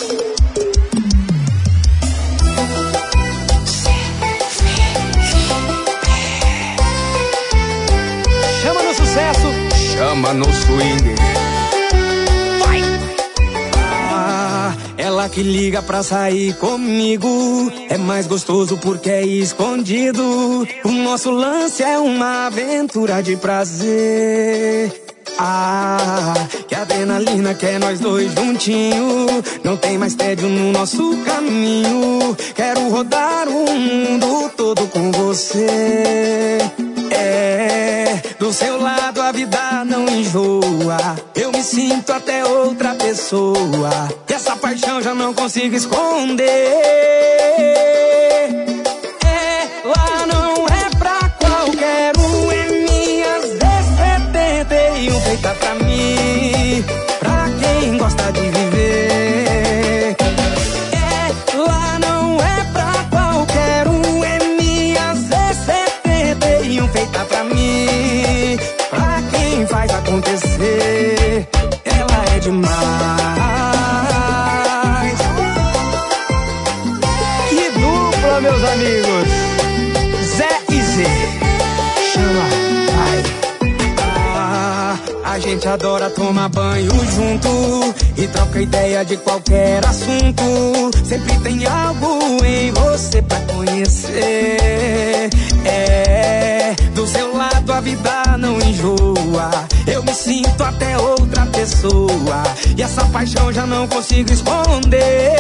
Chama no sucesso, chama no swing. Vai! Ela que liga pra sair comigo é mais gostoso porque é escondido. O nosso lance é uma aventura de prazer. Que adrenalina que é nós dois juntinhos. Não tem mais tédio no nosso caminho. Quero rodar o mundo todo com você. Do seu lado a vida não enjoa. Eu me sinto até outra pessoa. E essa paixão já não consigo esconder. Ela não é pra qualquer um. É minha Z71 feita pra mim, pra quem gosta de viver. Ela não é pra qualquer um. É minha Z71 feita pra mim, pra quem faz acontecer. Ela é demais. Que dupla, meus amigos. Zé e Z. Chama, vai. A gente adora tomar banho junto e troca ideia de qualquer assunto. Sempre tem algo em você pra conhecer. Do seu lado a vida não enjoa. Eu me sinto até outra pessoa. E essa paixão já não consigo esconder.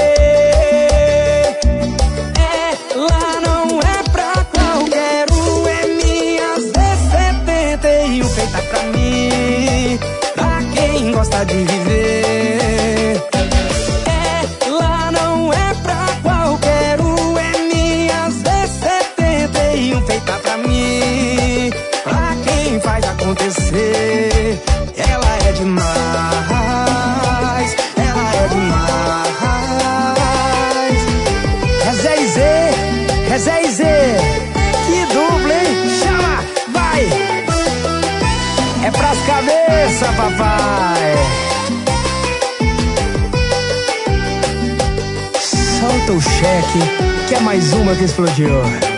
Ela não é pra qualquer um. É minha Z71 feita pra mim, pra quem gosta de viver. Ela não é pra qualquer um. É minha Z71 feita pra mim, pra quem faz acontecer. Ela é demais. Ela é demais. É Zé e Z. É Zé e Z. Que dupla, hein? Chama, vai. É pras cabeças, papai. Solta o cheque, que é mais uma que explodiu.